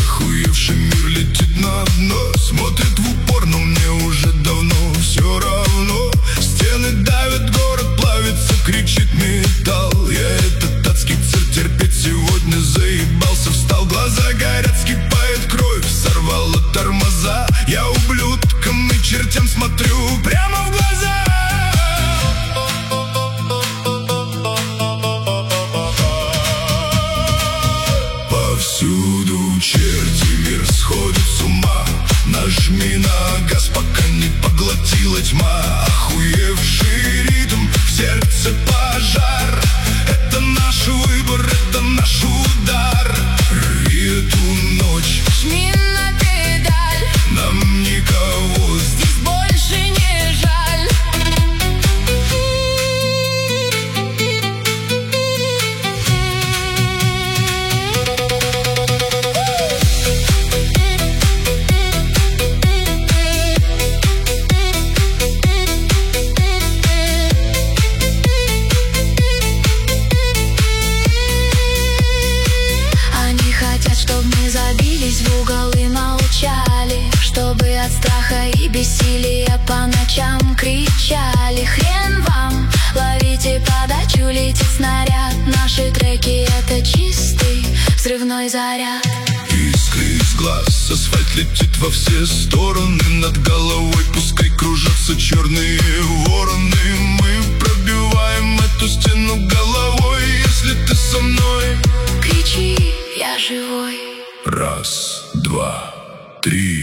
Охуевший мир летит на дно, смотрит в упор, но мне уже давно все равно. Стены давят, город плавится, кричит металл. Я этот адский цирк терпеть сегодня заебался. Встал, глаза горят, скипает кровь, сорвало тормоза. Я ублюдкам и чертям смотрю прямо в глаза. Повсюду черти, мир сходит с ума. Нажми на газ, пока не поглотила тьма. Охуевший ритм, в сердце пожар. Это наш выбор, это наш удар. Рви эту ночь, жми на педаль, нам никого здесь больше не жаль. Чтоб мы забились в угол и молчали, чтобы от страха и бессилия по ночам кричали. Хрен вам, ловите подачу, летит снаряд. Наши треки — это чистый взрывной заряд. Искры из глаз, асфальт летит во все стороны. Над головой пускай кружатся черные вороны. Мы пробиваем эту стену головой. Если ты со мной, кричи, я живой. раз, два, три.